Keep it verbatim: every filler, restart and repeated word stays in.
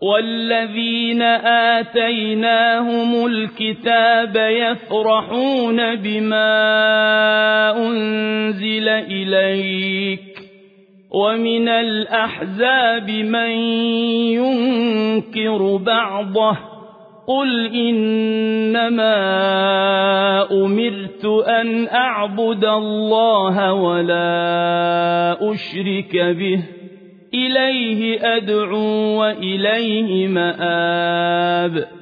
والذين آتيناهم الكتاب يفرحون بما أنزل إليك ومن الأحزاب من ينكر بعضه قل إنما أمرت أن أعبد الله ولا أشرك به إليه أدعو وإليه مآب